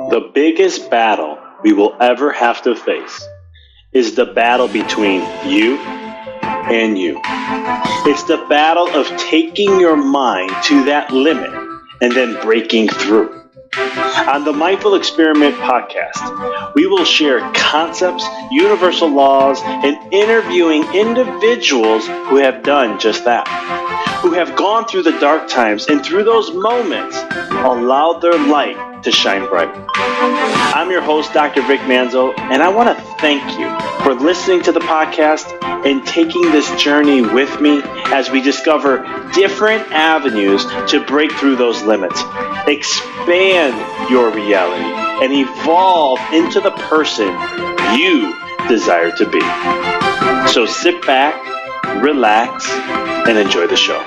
The biggest battle we will ever have to face is the battle between you and you. It's the battle of taking your mind to that limit and then breaking through. On the Mindful Experiment podcast, we will share concepts, universal laws, and interviewing individuals who have done just that, who have gone through the dark times and through those moments allowed their light to shine bright. I'm your host, Dr. Vic Manzo, and I want to thank you for listening to the podcast and taking this journey with me as we discover different avenues to break through those limits, expand your reality, and evolve into the person you desire to be. So sit back, relax, and enjoy the show.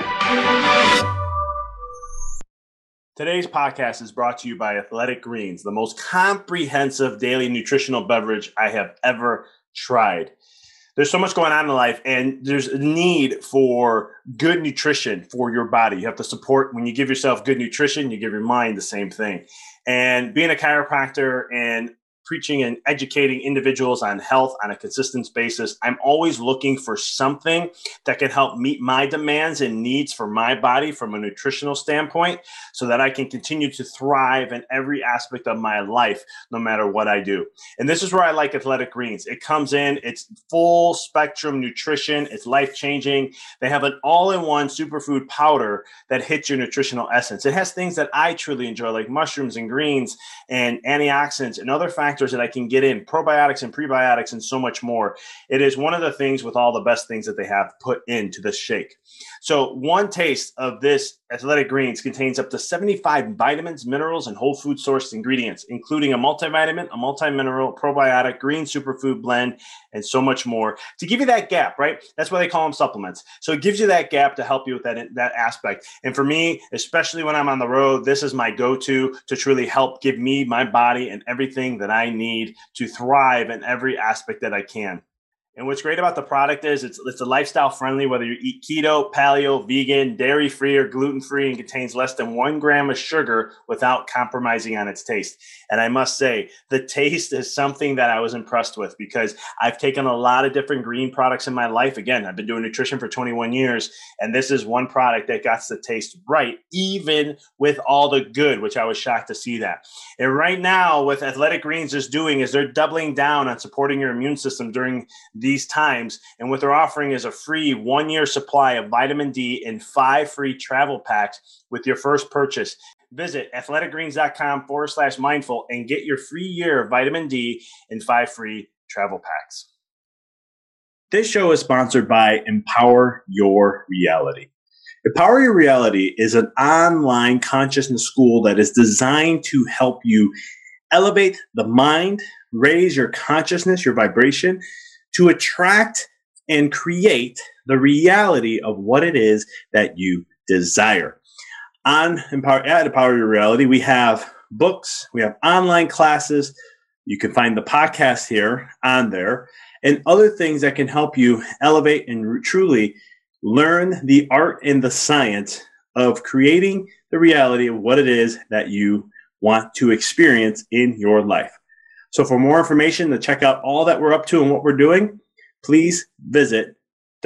Today's podcast is brought to you by Athletic Greens, the most comprehensive daily nutritional beverage I have ever tried. There's so much going on in life, and there's a need for good nutrition for your body. You have to support, when you give yourself good nutrition, you give your mind the same thing. And being a chiropractor and preaching and educating individuals on health on a consistent basis, I'm always looking for something that can help meet my demands and needs for my body from a nutritional standpoint so that I can continue to thrive in every aspect of my life, no matter what I do. And this is where I like Athletic Greens. It comes in, it's full spectrum nutrition, it's life-changing. They have an all-in-one superfood powder that hits your nutritional essence. It has things that I truly enjoy, like mushrooms and greens and antioxidants and other factors that I can get in, probiotics and prebiotics and so much more. It is one of the things with all the best things that they have put into this shake. So one taste of this Athletic Greens contains up to 75 vitamins, minerals, and whole food sourced ingredients, including a multivitamin, a multimineral, probiotic, green superfood blend, and so much more to give you that gap, right? That's why they call them supplements. So it gives you that gap to help you with that aspect. And for me, especially when I'm on the road, this is my go-to to truly help give me, my body, and everything that I need to thrive in every aspect that I can. And what's great about the product is it's a lifestyle friendly, whether you eat keto, paleo, vegan, dairy free, or gluten free, and contains less than 1 gram of sugar without compromising on its taste. And I must say, the taste is something that I was impressed with because I've taken a lot of different green products in my life. Again, I've been doing nutrition for 21 years, and this is one product that got the taste right, even with all the good, which I was shocked to see that. And right now, what Athletic Greens is doing is they're doubling down on supporting your immune system during these times. And what they're offering is a free 1-year supply of vitamin D and 5 free travel packs with your first purchase. Visit athleticgreens.com/mindful and get your free year of vitamin D and 5 free travel packs. This show is sponsored by Empower Your Reality. Empower Your Reality is an online consciousness school that is designed to help you elevate the mind, raise your consciousness, your vibration, to attract and create the reality of what it is that you desire. At Empower Your Reality, we have books, we have online classes. You can find the podcast here on there and other things that can help you elevate and truly learn the art and the science of creating the reality of what it is that you want to experience in your life. So for more information to check out all that we're up to and what we're doing, please visit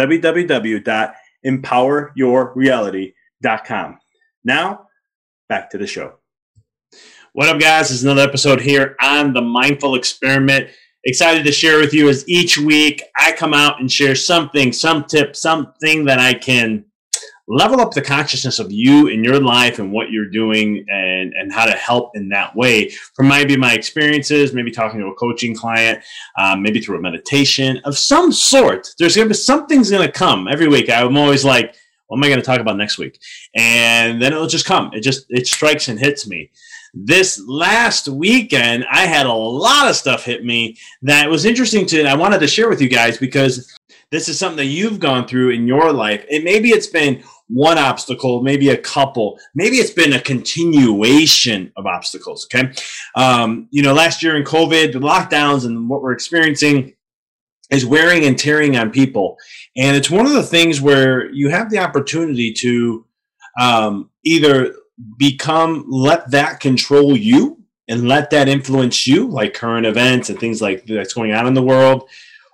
www.empoweryourreality.com. Now, back to the show. What up, guys? This is another episode here on the Mindful Experiment. Excited to share with you as each week I come out and share something, some tip, something that I can level up the consciousness of you in your life and what you're doing and how to help in that way. From maybe my experiences, maybe talking to a coaching client, maybe through a meditation of some sort. There's going to be something's going to come every week. I'm always like, what am I going to talk about next week? And then it'll just come. It strikes and hits me. This last weekend, I had a lot of stuff hit me that was interesting I wanted to share with you guys because this is something that you've gone through in your life. And maybe it's been one obstacle, maybe a couple, maybe it's been a continuation of obstacles. Okay. Last year in COVID, the lockdowns and what we're experiencing is wearing and tearing on people. And it's one of the things where you have the opportunity to either let that control you and let that influence you, like current events and things like that's going on in the world,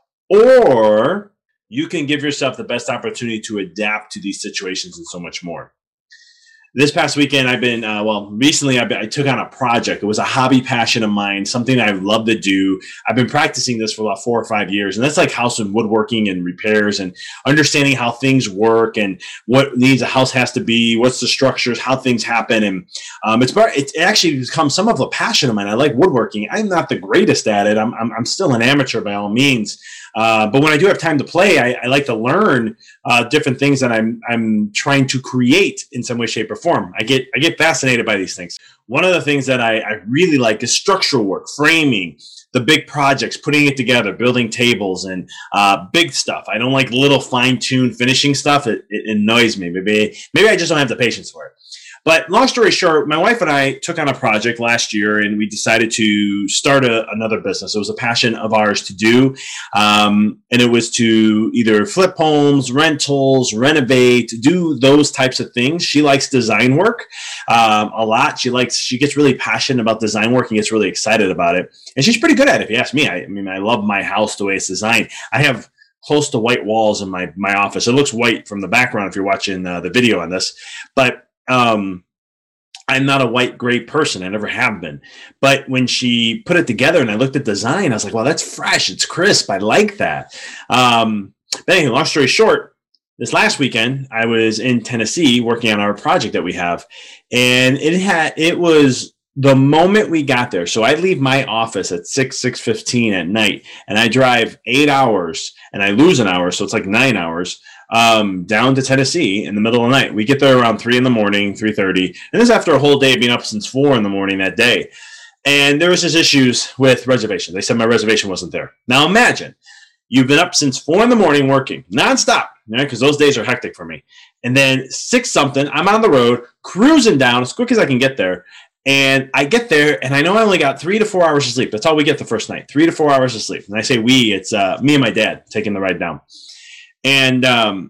or you can give yourself the best opportunity to adapt to these situations and so much more. This past weekend, recently I took on a project. It was a hobby passion of mine, something I love to do. I've been practicing this for about 4 or 5 years, and that's like house and woodworking and repairs and understanding how things work and what needs a house has to be, what's the structures, how things happen. And it's actually become some of a passion of mine. I like woodworking. I'm not the greatest at it. I'm still an amateur by all means. But when I do have time to play, I like to learn different things that I'm trying to create in some way, shape, or form. I get fascinated by these things. One of the things that I really like is structural work, framing, the big projects, putting it together, building tables, and big stuff. I don't like little fine-tuned finishing stuff. It annoys me. Maybe I just don't have the patience for it. But long story short, my wife and I took on a project last year, and we decided to start another business. It was a passion of ours to do, and it was to either flip homes, rentals, renovate, do those types of things. She likes design work a lot. She gets really passionate about design work and gets really excited about it. And she's pretty good at it, if you ask me. I mean, I love my house the way it's designed. I have close to white walls in my office. It looks white from the background if you're watching the video on this, but I'm not a white gray person. I never have been. But when she put it together and I looked at design, I was like, well, that's fresh. It's crisp. I like that. But anyway, long story short, this last weekend, I was in Tennessee working on our project that we have. And it was the moment we got there. So I leave my office at 6:15 at night, and I drive 8 hours and I lose an hour. So it's like 9 hours. Down to Tennessee in the middle of the night. We get there around 3 in the morning, 3:30. And this is after a whole day of being up since 4 in the morning that day. And there was just issues with reservations. They said my reservation wasn't there. Now imagine you've been up since 4 in the morning working nonstop, because those days are hectic for me. And then 6 something, I'm on the road, cruising down as quick as I can get there. And I get there, and I know I only got 3 to 4 hours of sleep. That's all we get the first night, 3 to 4 hours of sleep. And I say we, it's me and my dad taking the ride down. And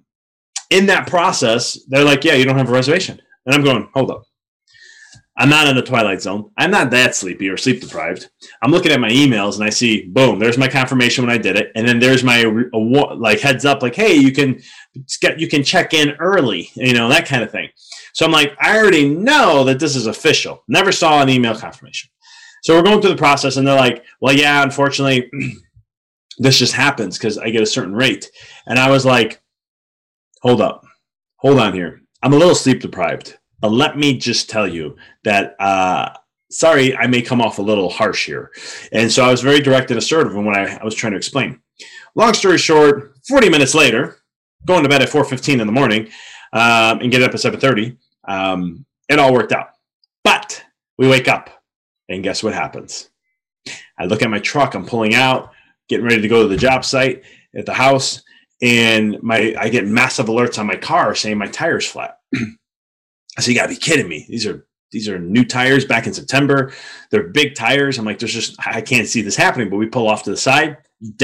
in that process, they're like, yeah, you don't have a reservation. And I'm going, hold up. I'm not in the twilight zone. I'm not that sleepy or sleep deprived. I'm looking at my emails and I see, boom, there's my confirmation when I did it. And then there's my like heads up, like, hey, you can check in early, that kind of thing. So I'm like, I already know that this is official. Never saw an email confirmation. So we're going through the process and they're like, well, yeah, unfortunately, this just happens because I get a certain rate. And I was like, hold on here. I'm a little sleep deprived. But let me just tell you that, sorry, I may come off a little harsh here. And so I was very direct and assertive in what I was trying to explain. Long story short, 40 minutes later, going to bed at 4:15 in the morning and get up at 7:30, it all worked out. But we wake up, and guess what happens? I look at my truck. I'm pulling out, getting ready to go to the job site at the house, and I get massive alerts on my car saying my tire's flat. I said, you gotta be kidding me. These are new tires back in September. They're big tires. I'm like, I can't see this happening, but we pull off to the side,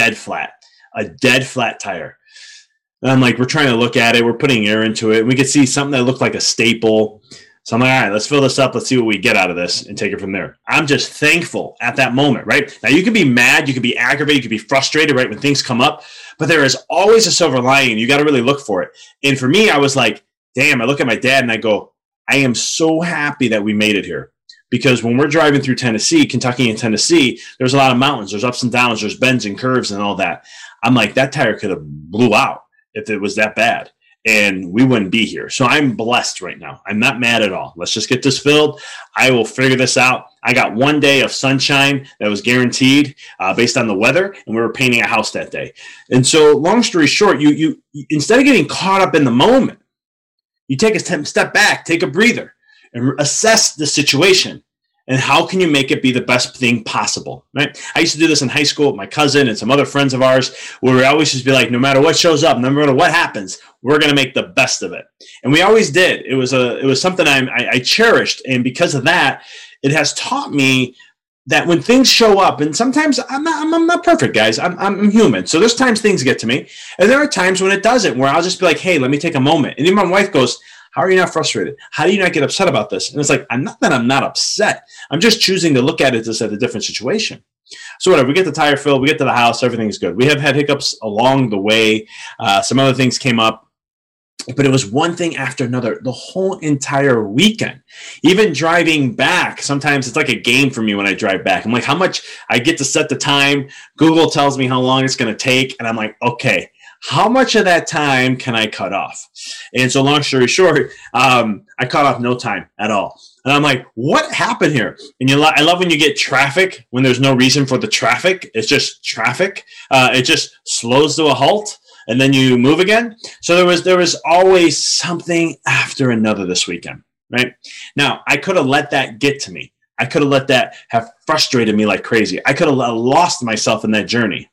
a dead flat tire. And I'm like, we're trying to look at it. We're putting air into it. And we could see something that looked like a staple. So I'm like, all right, let's fill this up. Let's see what we get out of this and take it from there. I'm just thankful at that moment, right? Now you can be mad, you can be aggravated, you can be frustrated, right, when things come up, but there is always a silver lining. You got to really look for it. And for me, I was like, damn, I look at my dad and I go, I am so happy that we made it here. Because when we're driving through Kentucky and Tennessee, there's a lot of mountains, there's ups and downs, there's bends and curves and all that. I'm like, that tire could have blew out if it was that bad. And we wouldn't be here. So I'm blessed right now. I'm not mad at all. Let's just get this filled. I will figure this out. I got one day of sunshine that was guaranteed based on the weather, and we were painting a house that day. And so long story short, you instead of getting caught up in the moment, you take a step back, take a breather, and assess the situation. And how can you make it be the best thing possible, right? I used to do this in high school with my cousin and some other friends of ours, where we always just be like, no matter what shows up, no matter what happens, we're going to make the best of it. And we always did. It was something I cherished. And because of that, it has taught me that when things show up, and sometimes I'm not perfect, guys. I'm human. So there's times things get to me. And there are times when it doesn't, where I'll just be like, hey, let me take a moment. And even my wife goes, How are you not frustrated? How do you not get upset about this? And it's like, I'm not upset. I'm just choosing to look at it as a different situation. So whatever, we get the tire filled, we get to the house, everything's good. We have had hiccups along the way. Some other things came up. But it was one thing after another the whole entire weekend. Even driving back, sometimes it's like a game for me when I drive back. I'm like, how much I get to set the time. Google tells me how long it's going to take. And I'm like, okay, how much of that time can I cut off? And so long story short, I cut off no time at all. And I'm like, what happened here? And I love when you get traffic, when there's no reason for the traffic. It's just traffic. It just slows to a halt. And then you move again. So there was always something after another this weekend, right? Now, I could have let that get to me. I could have let that have frustrated me like crazy. I could have lost myself in that journey.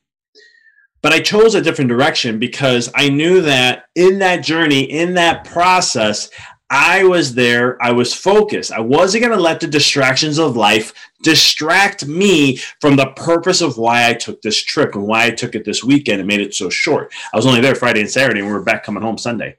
But I chose a different direction because I knew that in that journey, in that process, I was there. I was focused. I wasn't going to let the distractions of life distract me from the purpose of why I took this trip and why I took it this weekend and made it so short. I was only there Friday and Saturday, and we were back coming home Sunday.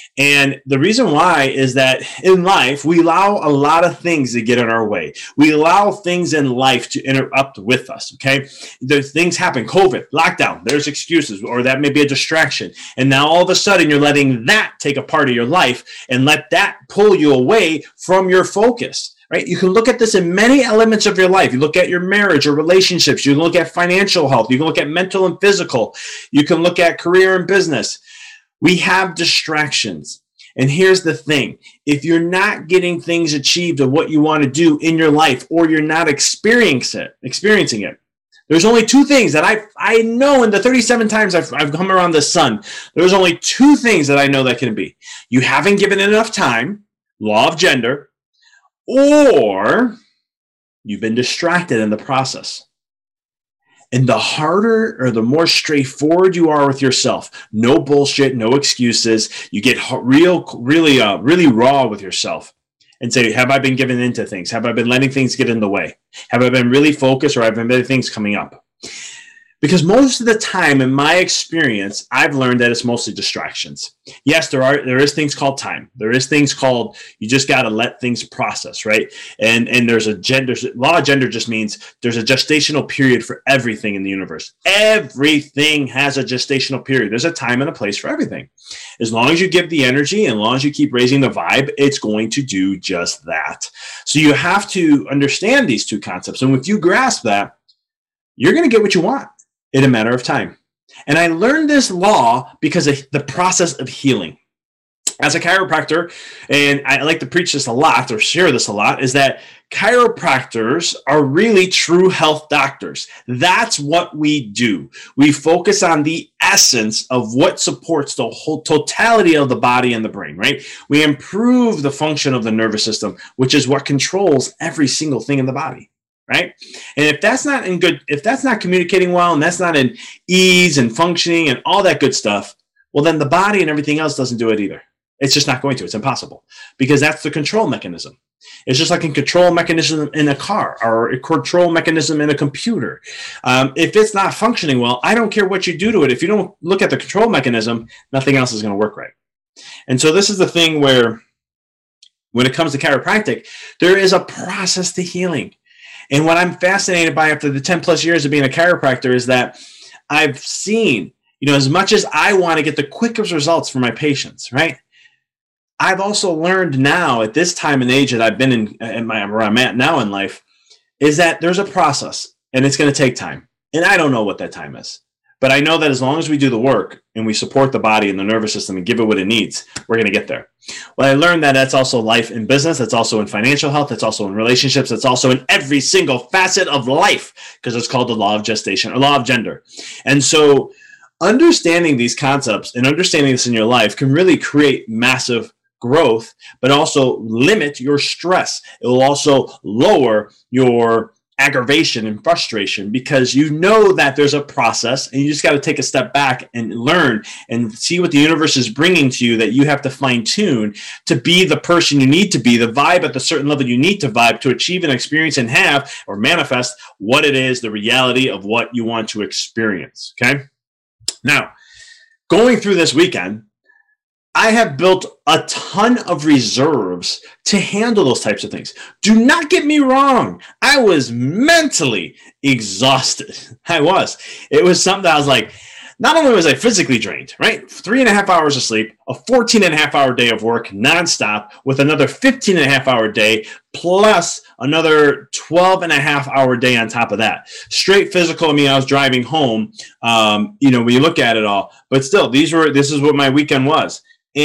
And the reason why is that in life, we allow a lot of things to get in our way. We allow things in life to interrupt with us, okay? There's things happen, COVID, lockdown, there's excuses, or that may be a distraction. And now all of a sudden, you're letting that take a part of your life and let that pull you away from your focus. Right? You can look at this in many elements of your life. You look at your marriage or relationships. You can look at financial health. You can look at mental and physical. You can look at career and business. We have distractions. And here's the thing. If you're not getting things achieved of what you want to do in your life, or you're not experiencing it, there's only two things that I know in the 37 times I've come around the sun. There's only two things that I know that can be. You haven't given it enough time, law of gender, or you've been distracted in the process. And the harder or the more straightforward you are with yourself, no bullshit, no excuses, you get really raw with yourself and say, have I been giving into things? Have I been letting things get in the way? Have I been really focused, or have I been things coming up? Because most of the time, in my experience, I've learned that it's mostly distractions. Yes, there is things called time. There is things called, you just got to let things process, right? And there's law of gender just means there's a gestational period for everything in the universe. Everything has a gestational period. There's a time and a place for everything. As long as you give the energy and as long as you keep raising the vibe, it's going to do just that. So you have to understand these two concepts. And if you grasp that, you're going to get what you want in a matter of time. And I learned this law because of the process of healing. As a chiropractor, and I like to preach this a lot or share this a lot, is that chiropractors are really true health doctors. That's what we do. We focus on the essence of what supports the whole totality of the body and the brain, right? We improve the function of the nervous system, which is what controls every single thing in the body. Right? And if that's not communicating well, and that's not in ease and functioning and all that good stuff, well, then the body and everything else doesn't do it either. It's just not going to. It's impossible, because that's the control mechanism. It's just like a control mechanism in a car or a control mechanism in a computer. If it's not functioning well, I don't care what you do to it. If you don't look at the control mechanism, nothing else is going to work right. And so this is the thing where when it comes to chiropractic, there is a process to healing. And what I'm fascinated by after the 10 plus years of being a chiropractor is that I've seen, as much as I want to get the quickest results for my patients, right? I've also learned now at this time and age that I've been where I'm at now in life, is that there's a process and it's going to take time. And I don't know what that time is. But I know that as long as we do the work and we support the body and the nervous system and give it what it needs, we're going to get there. Well, I learned that that's also life in business. That's also in financial health. That's also in relationships. That's also in every single facet of life, because it's called the law of gestation or law of gender. And so understanding these concepts and understanding this in your life can really create massive growth, but also limit your stress. It will also lower your aggravation and frustration, because you know that there's a process and you just got to take a step back and learn and see what the universe is bringing to you, that you have to fine tune to be the person you need to be, the vibe at the certain level you need to vibe to achieve and experience and have or manifest what it is, the reality of what you want to experience. Okay. Now, going through this weekend, I have built a ton of reserves to handle those types of things. Do not get me wrong. I was mentally exhausted. I was. It was something that I was like, not only was I physically drained, right? 3.5 hours of sleep, a 14.5-hour day of work nonstop with another 15.5-hour day, plus another 12.5-hour day on top of that. Straight physical. I mean, I was driving home, when you look at it all, but still, this is what my weekend was.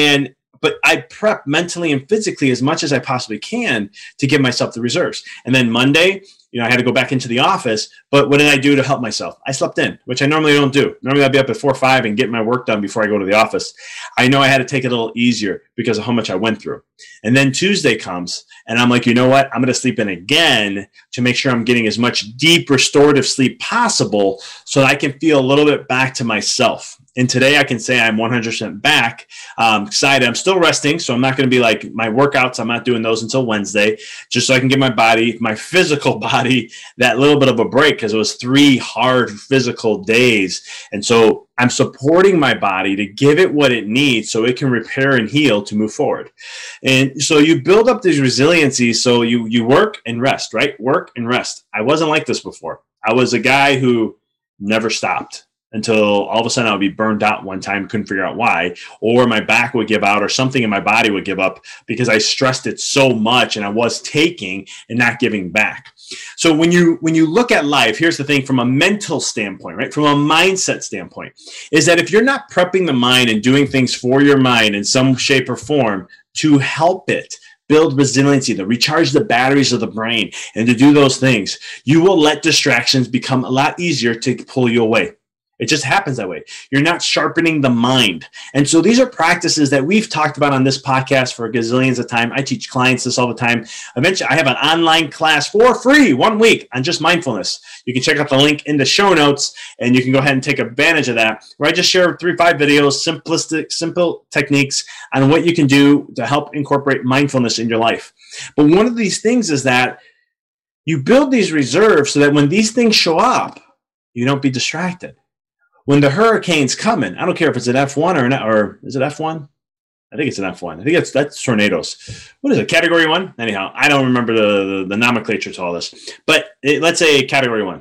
But I prep mentally and physically as much as I possibly can to give myself the reserves. And then Monday, I had to go back into the office, but what did I do to help myself? I slept in, which I normally don't do. Normally I'd be up at 4 or 5 and get my work done before I go to the office. I know I had to take it a little easier because of how much I went through. And then Tuesday comes and I'm like, you know what? I'm going to sleep in again to make sure I'm getting as much deep restorative sleep possible so that I can feel a little bit back to myself. And today I can say I'm 100% back. Excited. I'm still resting, so I'm not going to be like my workouts. I'm not doing those until Wednesday, just so I can give my physical body, that little bit of a break because it was 3 hard physical days. And so I'm supporting my body to give it what it needs so it can repair and heal to move forward. And so you build up these resiliency. So you work and rest, right? Work and rest. I wasn't like this before. I was a guy who never stopped until all of a sudden I would be burned out one time, couldn't figure out why, or my back would give out or something in my body would give up because I stressed it so much and I was taking and not giving back. So when you look at life, here's the thing from a mental standpoint, right? From a mindset standpoint, is that if you're not prepping the mind and doing things for your mind in some shape or form to help it build resiliency, to recharge the batteries of the brain and to do those things, you will let distractions become a lot easier to pull you away. It just happens that way. You're not sharpening the mind. And so these are practices that we've talked about on this podcast for gazillions of time. I teach clients this all the time. Eventually, I have an online class for free 1 week on just mindfulness. You can check out the link in the show notes and you can go ahead and take advantage of that, where I just share 3 or 5 videos, simple techniques on what you can do to help incorporate mindfulness in your life. But one of these things is that you build these reserves so that when these things show up, you don't be distracted. When the hurricane's coming, I don't care if it's an F1 or not, or is it F1? I think it's an F1. I think that's tornadoes. What is it, Category 1? Anyhow, I don't remember the nomenclature to all this. But let's say Category 1.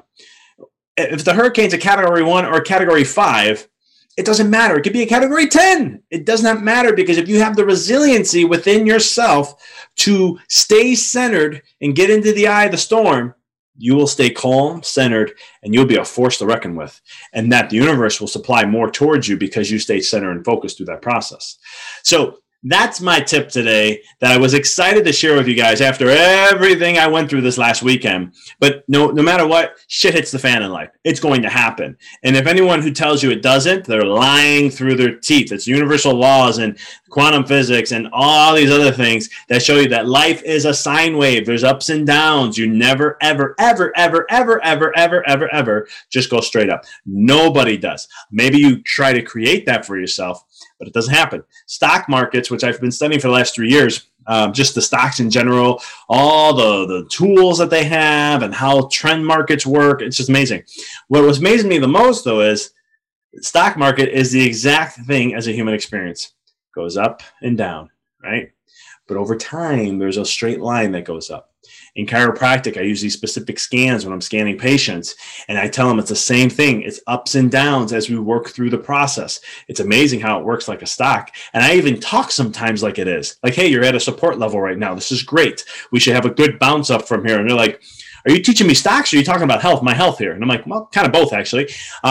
If the hurricane's a Category 1 or a Category 5, it doesn't matter. It could be a Category 10. It does not matter because if you have the resiliency within yourself to stay centered and get into the eye of the storm, you will stay calm, centered, and you'll be a force to reckon with. And that the universe will supply more towards you because you stay centered and focused through that process. So that's my tip today that I was excited to share with you guys after everything I went through this last weekend. But no matter what, shit hits the fan in life. It's going to happen. And if anyone who tells you it doesn't, they're lying through their teeth. It's universal laws and quantum physics and all these other things that show you that life is a sine wave. There's ups and downs. You never, ever, ever, ever, ever, ever, ever, ever, ever just go straight up. Nobody does. Maybe you try to create that for yourself, but it doesn't happen. Stock markets, which I've been studying for the last 3 years, just the stocks in general, all the tools that they have and how trend markets work. It's just amazing. What was amazing me the most, though, is the stock market is the exact thing as a human experience. It goes up and down, right? But over time, there's a straight line that goes up. In chiropractic, I use these specific scans when I'm scanning patients, and I tell them it's the same thing. It's ups and downs as we work through the process. It's amazing how it works like a stock. And I even talk sometimes like it is. Like, hey, you're at a support level right now. This is great. We should have a good bounce up from here. And they're like, are you teaching me stocks or are you talking about health, my health here? And I'm like, well, kind of both, actually.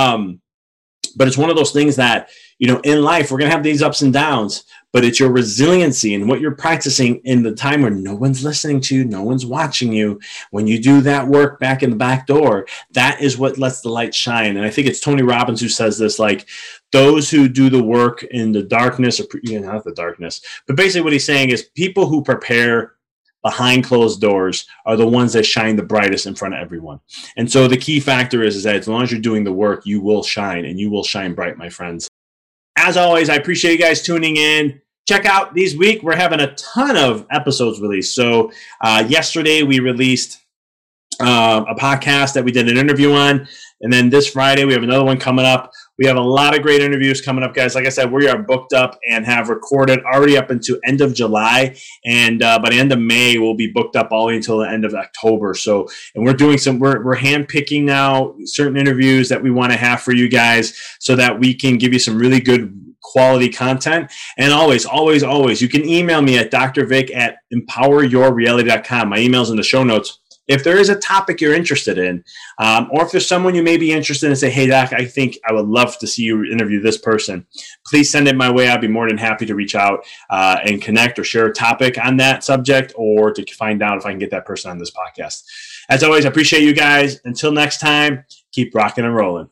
But it's one of those things that, in life, we're going to have these ups and downs, but it's your resiliency and what you're practicing in the time where no one's listening to you, no one's watching you. When you do that work back in the back door, that is what lets the light shine. And I think it's Tony Robbins who says this, like, those who do the work in the darkness, or not the darkness, but basically what he's saying is people who prepare behind closed doors are the ones that shine the brightest in front of everyone. And so the key factor is that as long as you're doing the work, you will shine, and you will shine bright, my friends. As always, I appreciate you guys tuning in. Check out this week. We're having a ton of episodes released. So yesterday we released a podcast that we did an interview on. And then this Friday, we have another one coming up. We have a lot of great interviews coming up, guys. Like I said, we are booked up and have recorded already up until end of July. And by the end of May, we'll be booked up all the way until the end of October. So, and we're doing we're handpicking now certain interviews that we want to have for you guys so that we can give you some really good quality content. And always, you can email me at drvic@empoweryourreality.com. My email's in the show notes. If there is a topic you're interested in, or if there's someone you may be interested in and say, hey, Doc, I think I would love to see you interview this person, please send it my way. I'd be more than happy to reach out and connect or share a topic on that subject or to find out if I can get that person on this podcast. As always, I appreciate you guys. Until next time, keep rocking and rolling.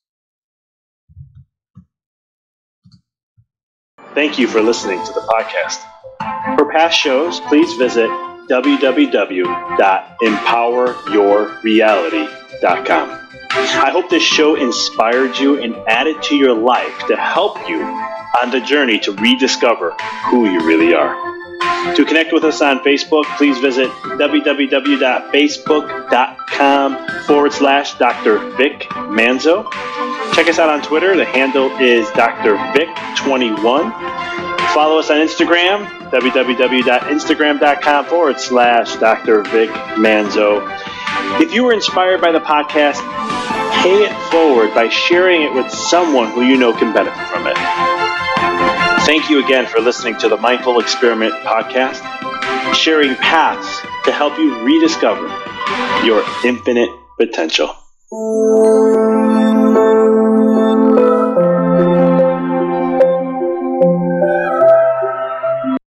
Thank you for listening to the podcast. For past shows, please visit www.empoweryourreality.com. I hope this show inspired you and added to your life to help you on the journey to rediscover who you really are. To connect with us on Facebook, please visit www.facebook.com/Dr. Vic Manzo. Check us out on Twitter. The handle is Dr. Vic21. Follow us on Instagram, www.instagram.com/Dr. Vic Manzo. If you were inspired by the podcast, pay it forward by sharing it with someone who you know can benefit from it. Thank you again for listening to the Mindful Experiment podcast, sharing paths to help you rediscover your infinite potential.